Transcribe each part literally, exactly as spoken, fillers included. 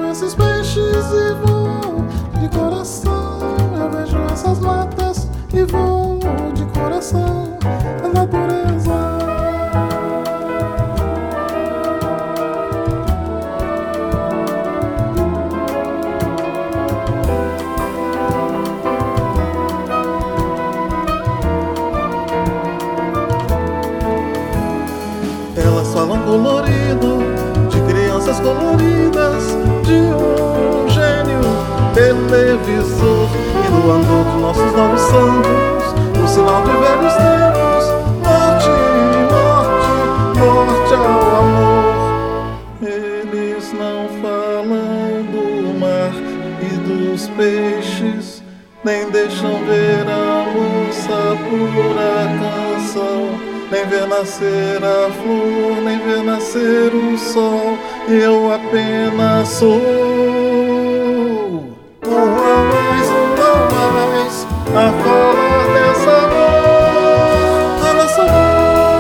tenho esses peixes e vou de coração. Eu vejo essas matas e vou de coração. A natureza. Elas falam colorido, de crianças coloridas, de um gênio televisor e do andor dos nossos novos santos, o sinal de velhos tempos. Morte, morte, morte ao amor. Eles não falam do mar e dos peixes, nem deixam ver a luz, a pura canção. Nem ver nascer a flor, nem ver nascer o sol. Eu apenas sou um a mais, um a mais, a falar dessa amor, da nossa amor.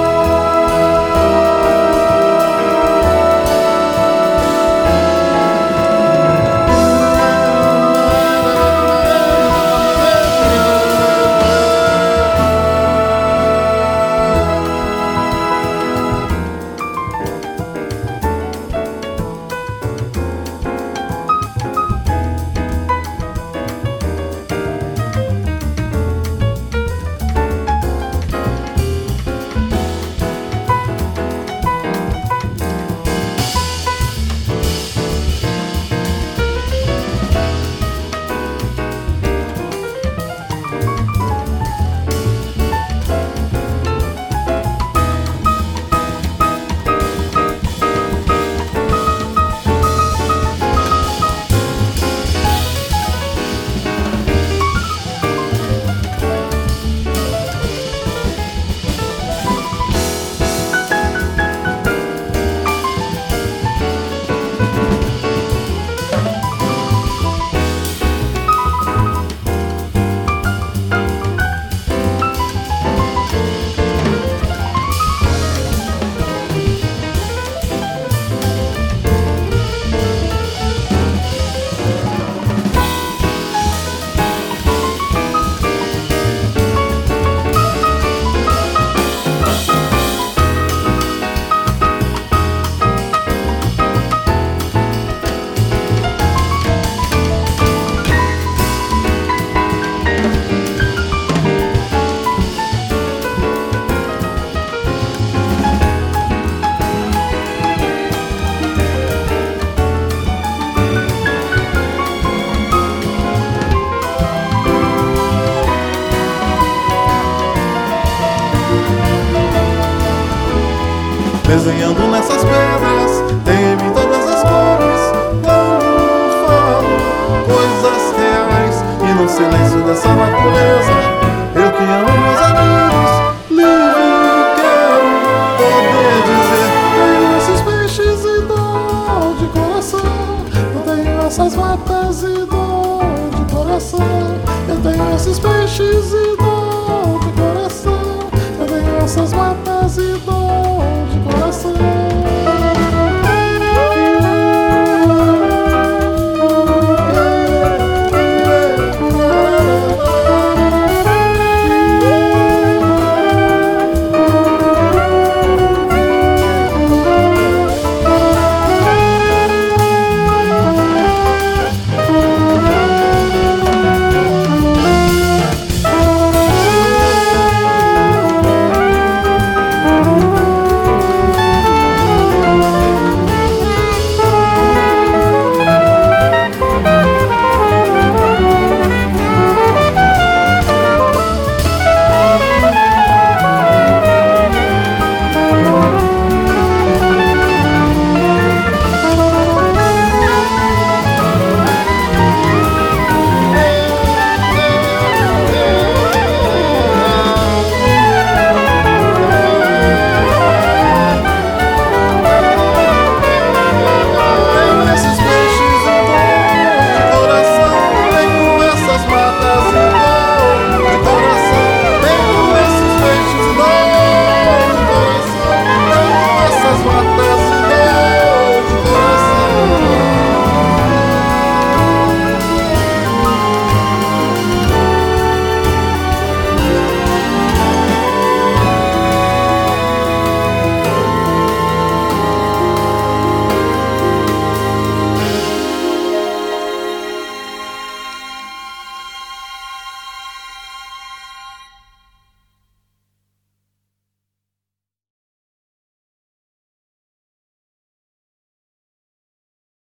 Desenhando nessas pedras, tem em mim todas as cores. Quando falo coisas reais e no silêncio dessa natureza, eu que amo meus amigos, livre quero poder dizer: tenho esses peixes e dou de coração. Eu tenho essas matas e dou de coração. Eu tenho esses peixes e dou de coração. Eu tenho essas matas e dou